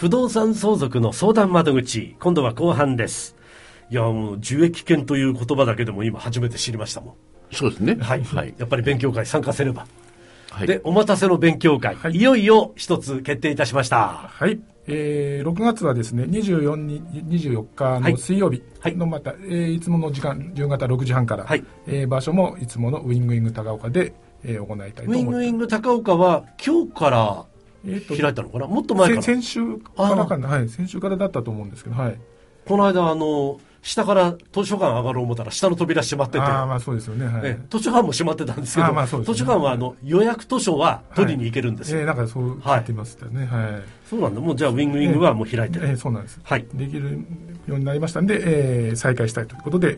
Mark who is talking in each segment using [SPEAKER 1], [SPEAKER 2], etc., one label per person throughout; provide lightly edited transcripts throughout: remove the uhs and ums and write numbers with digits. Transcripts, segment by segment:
[SPEAKER 1] 不動産相続の相談窓口、今度は後半です。いや、もう受益権という言葉だけでも今初めて知りましたもん。
[SPEAKER 2] そうですね。
[SPEAKER 1] はい。はい、やっぱり勉強会参加せれば。
[SPEAKER 2] はい、
[SPEAKER 1] で、お待たせの勉強会、はい、いよいよ一つ決定いたしました。
[SPEAKER 3] はい。6月はですね、24日の水曜日のまた、いつもの時間、夕方6時半から、はい、場所もいつものウィングイング高岡で、行いたいと思います。
[SPEAKER 1] ウィングイング高岡は今日から開いたのかな、もっと前から。
[SPEAKER 3] 先週からかな、はい、先週からだったと思うんですけど、はい。
[SPEAKER 1] この間下から図書館上がろう思ったら下の扉閉まってて、
[SPEAKER 3] まあそうですよね、はい、
[SPEAKER 1] 図書館も閉まってたんですけど、
[SPEAKER 3] まあそうですね、
[SPEAKER 1] 図書館は予約図書は取りに行けるんですよ。
[SPEAKER 3] なんかそう聞いてましたね、はい。
[SPEAKER 1] そうなんだ。もうじゃあウィングイングはもう開いてる。
[SPEAKER 3] そうなんです、
[SPEAKER 1] はい、
[SPEAKER 3] できるようになりましたんで、再開したいということで、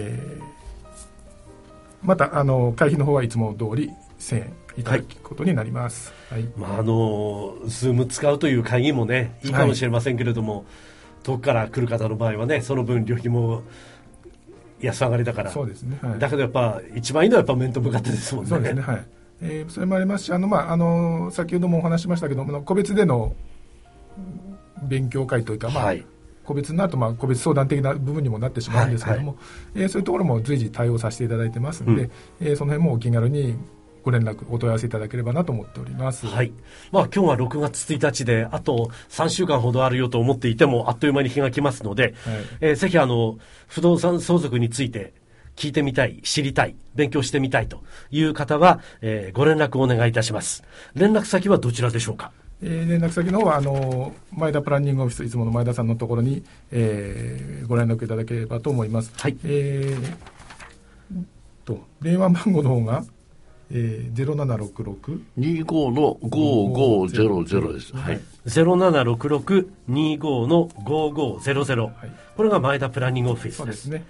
[SPEAKER 3] また会費の方はいつも通り1000円いただくことになります。はい。
[SPEAKER 1] まあZoom 使うという会議もねいいかもしれませんけれども、はい、遠くから来る方の場合はね、その分旅費も安上がりだから。
[SPEAKER 3] そうですね、はい、
[SPEAKER 1] だけどやっぱ一番いいのはやっぱ面と向かってですもんね。
[SPEAKER 3] そうですね、はい。それもありますし、先ほどもお話しましたけど個別での勉強会というか、はい、個別になると個別相談的な部分にもなってしまうんですけども、はいはい、そういうところも随時対応させていただいてますので、その辺もお気軽にご連絡お問い合わせいただければなと思っております。
[SPEAKER 1] はい。今日は6月1日であと3週間ほどあるよと思っていてもあっという間に日が来ますので、はい、ぜひ不動産相続について聞いてみたい、知りたい、勉強してみたいという方は、ご連絡をお願いいたします。連絡先はどちらでしょうか？
[SPEAKER 3] 連絡先の方は前田プランニングオフィス、いつもの前田さんのところに、ご連絡いただければと思います。はい。電話番号の方が
[SPEAKER 2] 0766-25-5500です。はい。
[SPEAKER 1] 0766-25-5500、はい、これが前田プランニングオフィスです。
[SPEAKER 3] そうですね。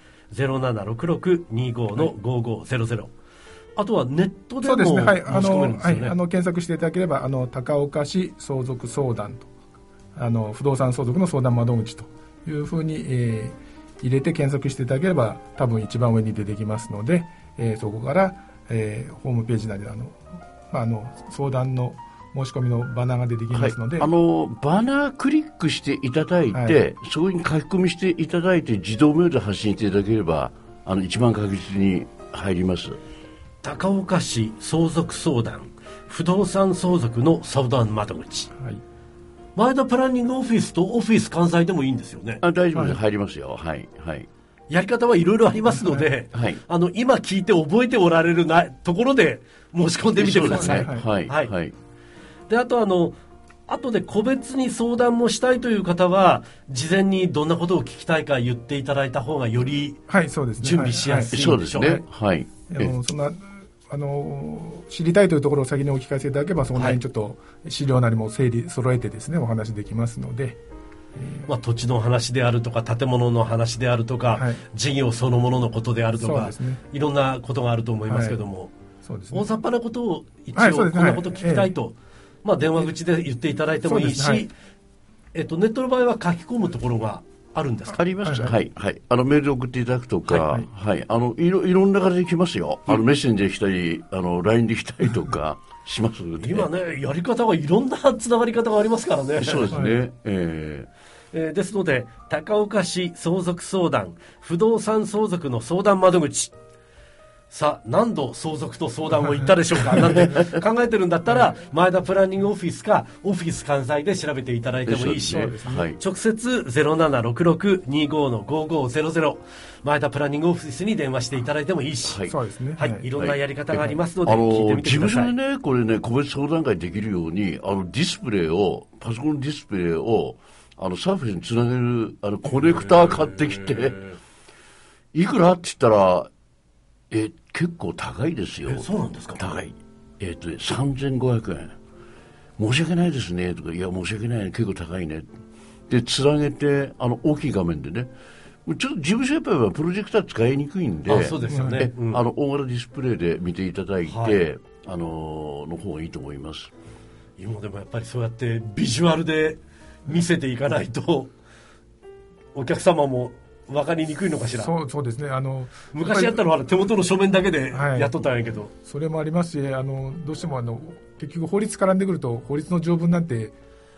[SPEAKER 1] 0766-25-5500、あとはネットでも申し込めるんですよね。
[SPEAKER 3] そうですね。はい。検索していただければ高岡市相続相談と不動産相続の相談窓口というふうに、入れて検索していただければ多分一番上に出てきますので、そこからホームページなり相談の申し込みのバナーが出てきますので、
[SPEAKER 2] はい、バナークリックしていただいて、はい、そこに書き込みしていただいて自動メールで発信していただければ一番確実に入ります。
[SPEAKER 1] 高岡市相続相談不動産相続の相談窓口、はい、前田プランニングオフィスとオフィス関西でもいいんですよね？
[SPEAKER 2] 大丈夫です、入りますよ。はい、はい。
[SPEAKER 1] やり方はいろいろありますので、はい、今聞いて覚えておられるところで申し込んでみてください。
[SPEAKER 2] はい、はい、はい。
[SPEAKER 1] で、あと後で個別に相談もしたいという方は事前にどんなことを聞きたいか言っていただいた方がより準備しやすいでしょう。
[SPEAKER 2] そうですね。はい。
[SPEAKER 3] そんな知りたいというところを先にお聞かせいただければその辺にちょっと資料なりも揃えてですねお話できますので、
[SPEAKER 1] 土地の話であるとか建物の話であるとか、はい、事業そのもののことであるとか、ね、いろんなことがあると思いますけども、はい、そうですね、大雑把なことを一応、こんなこと聞きたいと、電話口で言っていただいてもいいし、はい、ネットの場合は書き込むところがあるんですか？
[SPEAKER 2] あります。はい、はい。メールで送っていただくとか、はい、はい、いろんな形で来ますよ。メッセンジで来たり、LINE で来たりとかしますので。
[SPEAKER 1] 今ね、やり方はいろんなつながり方がありますからね。
[SPEAKER 2] そうですね。
[SPEAKER 1] ですので、高岡市相続相談、不動産相続の相談窓口。さあ、何度相続と相談を言ったでしょうかなんて考えてるんだったら、前田プランニングオフィスか、オフィス関西で調べていただいてもいいし、ね、はい、直接 0766-25-5500、前田プランニングオフィスに電話していただいてもいいし、はい、そうですね。はい。いろんなやり方がありますので、聞いてみてください。
[SPEAKER 2] 事務所でね、これね、個別相談会できるように、ディスプレイを、パソコンディスプレイを、サーフェスにつなげる、コネクター買ってきて、いくらって言ったら、結構高いですよ。
[SPEAKER 1] そうなんですか？
[SPEAKER 2] 高い。3500円。申し訳ないですね。とか、いや、申し訳ないね。結構高いね。で、つなげて、大きい画面でね。ちょっと事務所やっぱりプロジェクター使いにくいんで、
[SPEAKER 1] そうですよね。
[SPEAKER 2] 大型ディスプレイで見ていただいて、はい、の方がいいと思います。
[SPEAKER 1] 今でもやっぱりそうやってビジュアルで見せていかないと、お客様も分かりにくいのかしら。
[SPEAKER 3] そうですね。
[SPEAKER 1] 昔やったのは手元の書面だけでやっとったんやけど、はい、
[SPEAKER 3] それもありますし、どうしても結局法律絡んでくると法律の条文なんて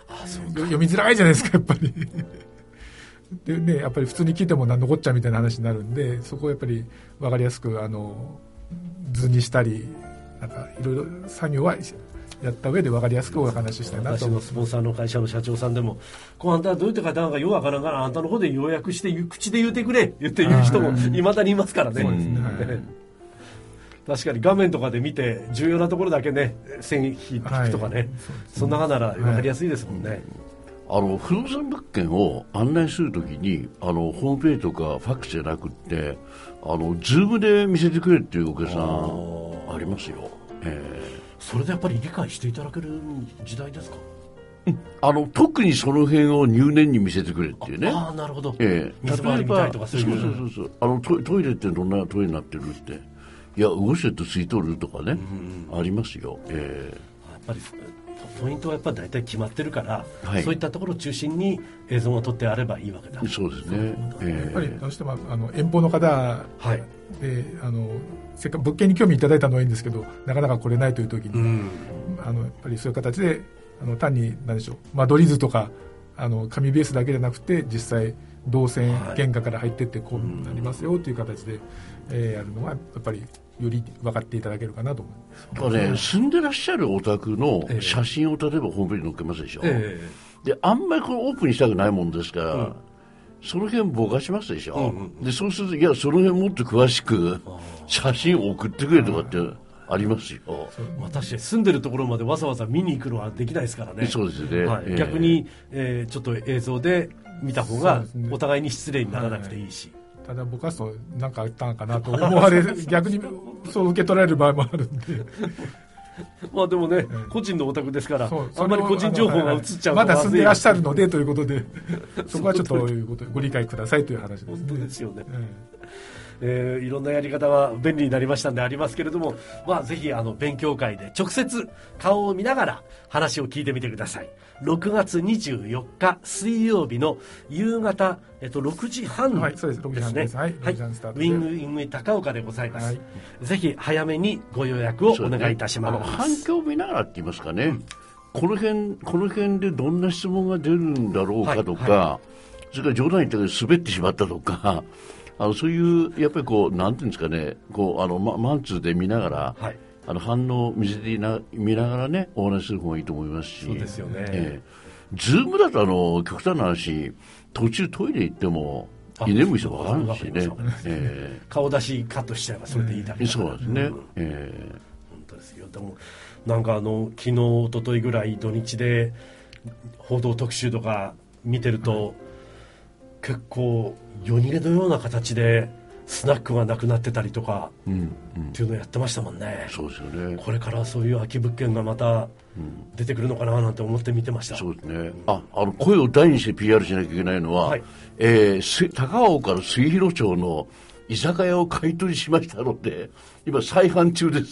[SPEAKER 3] 読みづらいじゃないですか、やっぱりでね、やっぱり普通に聞いても何のこっちゃみたいな話になるんで、そこをやっぱり分かりやすく図にしたり、なんかいろいろ作業はやった上で分かりやすくお話ししたいなと思います。
[SPEAKER 1] 私のスポンサーの会社の社長さんでも、あんたはどういった方なんかようわからんから、あんたの方で要約して口で言うてくれ言って言う人もいまだにいますからね。そうですね、確かに画面とかで見て重要なところだけね線引くとかね、そんななら分かりやすいですもんね。
[SPEAKER 2] 不動産物件を案内するときにホームページとかファックスじゃなくってズームで見せてくれっていうお客さんありますよ。
[SPEAKER 1] それでやっぱり理解していただける時代ですか？
[SPEAKER 2] 特にその辺を入念に見せてくれっていうね。
[SPEAKER 1] なるほど。水回り見たいとかそういう。
[SPEAKER 2] そうトイレってどんなトイレになってるって、いやウォシュレットついとるとかね、ありますよ。や
[SPEAKER 1] っぱりポイントはやっぱり大体決まってるから、そういったところを中心に映像を撮ってあればいいわけだ。
[SPEAKER 2] そうですね。
[SPEAKER 3] やっぱりどうしても遠方の方で、せっかく物件に興味いただいたのはいいんですけど、なかなか来れないという時に、やっぱりそういう形で単に何でしょう、間取り図とか紙ベースだけじゃなくて、実際動線原価から入ってってこうなりますよという形で、やるのはやっぱりより分かっていただけるかなと思います。
[SPEAKER 2] 住んでらっしゃるお宅の写真を例えばホームページに載っけますでしょ。であんまりオープンにしたくないもんですから、その辺ぼかしますでしょ。でそうすると、いやその辺もっと詳しく写真を送ってくれとかってありますよ。
[SPEAKER 1] 確かに住んでるところまでわざわざ見に行くのはできないですからね。
[SPEAKER 2] そうですね。
[SPEAKER 1] 逆に、ちょっと映像で見た方がお互いに失礼にならなくていいし。
[SPEAKER 3] ただ僕は何かあったのかなと思われる逆にそう受け取られる場合もあるんで
[SPEAKER 1] でもね、個人のお宅ですから、あんまり個人情報が移っちゃうと
[SPEAKER 3] まだ住んでいらっしゃるのでということでそこはちょっとご理解くださいという話です。
[SPEAKER 1] 本当ですよね。いろんなやり方は便利になりましたんでありますけれども、ぜひ勉強会で直接顔を見ながら話を聞いてみてください。6月24日水曜日の夕方、6時半ですね。ウィングイング高岡でございます。ぜひ早めにご予約をお願いいたします。
[SPEAKER 2] 反響を見ながらって言いますかね、この辺でどんな質問が出るんだろうかとか、それから冗談言ったけど滑ってしまったとか、そういうやっぱりなんていうんですかね、マンツーで見ながら、反応を見ながらねお話しする方がいいと思いますし。
[SPEAKER 1] そうですよね。
[SPEAKER 2] ズームだと極端な話、途中トイレ行っても居眠りして分かるしね。
[SPEAKER 1] 顔出しカットしちゃえばそれでいいだけだから。
[SPEAKER 2] そうですね。
[SPEAKER 1] 本当ですよ。でもなんか昨日一昨日ぐらい土日で報道特集とか見てると、結構夜逃げのような形でスナックがなくなってたりとか、っていうのをやってましたもんね。
[SPEAKER 2] そうですよね。
[SPEAKER 1] これからそういう空き物件がまた出てくるのかななんて思って見てました。
[SPEAKER 2] そうですね。声を大にして PR しなきゃいけないのは、高岡の末広町の居酒屋を買い取りしましたので、今再販中です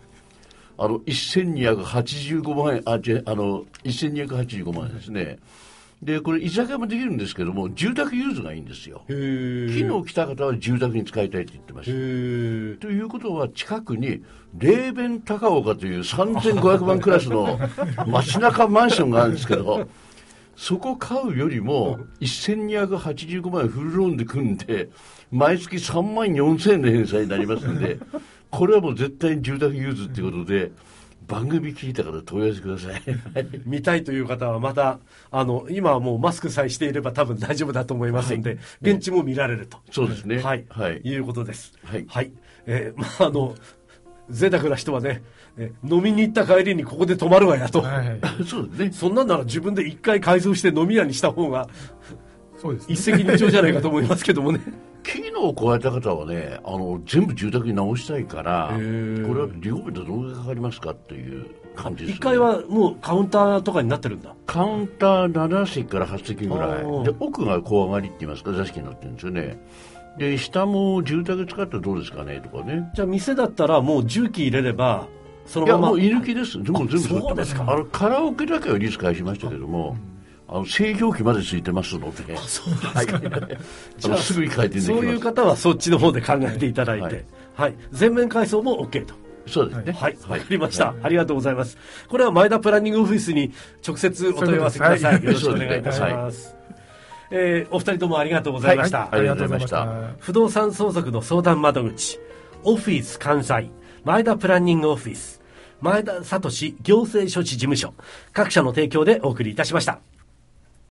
[SPEAKER 2] 。1285万円、1285万円ですね。でこれ居酒屋もできるんですけども、住宅ユーズがいいんですよ。昨日来た方は住宅に使いたいって言ってました。ということは近くにレーベン高岡という3500万クラスの街中マンションがあるんですけど、そこ買うよりも1285万円フルローンで組んで毎月3万4000円の返済になりますので、これはもう絶対に住宅ユーズっていうことで、番組聞いたから問い合わせください
[SPEAKER 1] 見たいという方はまた今はもうマスクさえしていれば多分大丈夫だと思いますので、現地も見られると。
[SPEAKER 2] そうですね。
[SPEAKER 1] いうことです。贅沢な人はね、飲みに行った帰りにここで泊まるわやと、
[SPEAKER 2] そうですね。
[SPEAKER 1] そんなんなら自分で一回改造して飲み屋にした方が一石二鳥じゃないかと思いますけどもね。
[SPEAKER 2] 昨日加えた方はね、全部住宅に直したいから、これはリフォームでどのぐらいかかりますかっていう感じですね。
[SPEAKER 1] 1階はもうカウンターとかになってるんだ。
[SPEAKER 2] カウンター7席から8席ぐらいで、奥が小上がりって言いますか座敷になってるんですよね。で下も住宅使ったらどうですかねとかね。
[SPEAKER 1] じゃあ店だったらもう重機入れればそのまま。
[SPEAKER 2] いやもう居抜きです。でも全部
[SPEAKER 1] そうですか。
[SPEAKER 2] カラオケだけはリスク返しましたけども、製氷機までついてますので、
[SPEAKER 1] そうですか。
[SPEAKER 2] じゃあすぐに回転できます。
[SPEAKER 1] そういう方はそっちの方で考えていただいて、全面改装も OK と。
[SPEAKER 2] そうですね。
[SPEAKER 1] はい、わかりました。ありがとうございます。これは前田プランニングオフィスに直接お問い合わせください。よろしくお願いいたします。お二人ともありがとうございました。
[SPEAKER 2] ありがとうございました。
[SPEAKER 1] 不動産相続の相談窓口、オフィス関西、前田プランニングオフィス、前田聡行政書士事務所、各社の提供でお送りいたしました。